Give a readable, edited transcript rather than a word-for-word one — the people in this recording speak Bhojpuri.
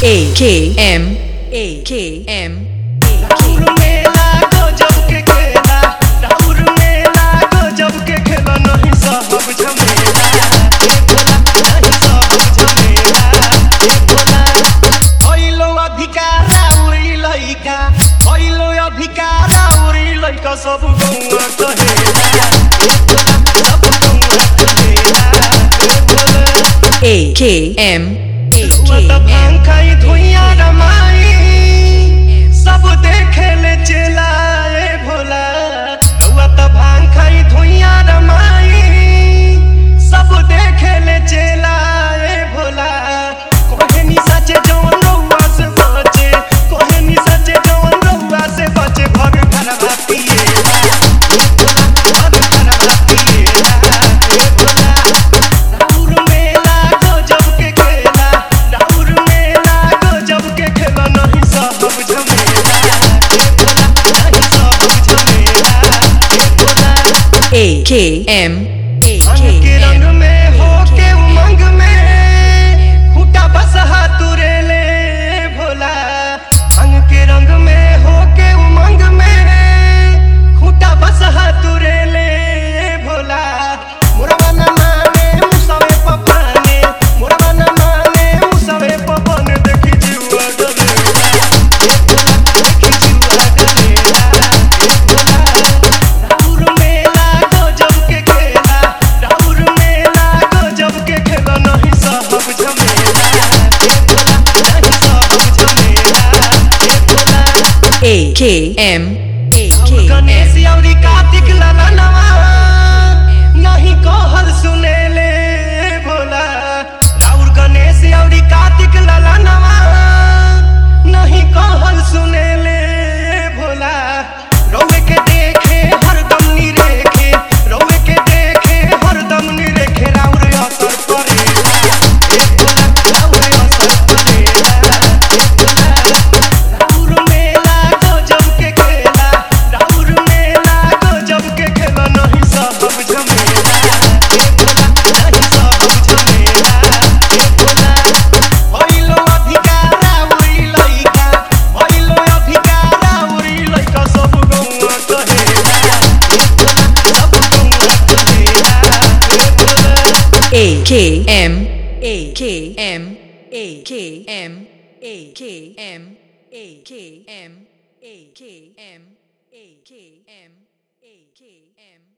AKM AKM राउर मेला गजब के खेला राउर मेला गजब के खेला नहीं सब झमेला ए भोला नहीं सब झमेला ए भोला ओइलो अधिकारा उरी लइका ओइलो अधिकारा उरी लइका सब गौआ कहेला ए भोला सब गौआ कहेला ए भोला AKM भांग खाई धुइया रमाई सब देखे ले चला ए भोला रउआ त भांग खाई धुइया रमाई सब देखे ले चला ए भोला कोहे नी सचे जवन रउआ से बचे कोहे नी सचे जवन रउआ से बचे भग घरवा पिएला ए भोला भग घरवा पिएला ए भोला राउर मेला गजब के खेला राउर मेला गजब के खेला नहीं सब झमेला ए भोला नहीं सब झमेला ए भोला AKM के रंग में हो के उमंग में खूटा बसहा तुरे ले भोला अंग के रंग में हो के उमंग में खूटा बसहा तुरे ले भोला मुरवा न माने मुसवे पपाने मुरवा न माने मुसवे पपन देखी जीवा डरेला ए भोला देखी जीवा डरेला ए भोला राउर मेला गजब के खेला राउर मेला गजब के खेला नहीं सब झमेला ए भोला नहीं सब झमेला ए भोला AKM गणेश अउरी कार्तिक ललनवा नहीं कहल सुनेले भोला राउर गणेश अउरी कार्तिक ललनवा नहीं कहल सुनेले भोला रउए के देखे हरदम निरेखे रउए के देखे हरदम निरेखे राउर असर परेला ए भोला राउर असर परेला ए भोला राउर मेला गजब के खेला राउर मेला गजब के खेला नहीं सब झमेला ए भोला नहीं सब झमेला ए भोला ओइलो अधिकारा उरी लइका ओइलो अधिकारा उरी लइका सब गौआ कहेला ए भोला सब गौआ कहेला ए Bhola AKM AKM AKM AKM AKM AKM AKM AKM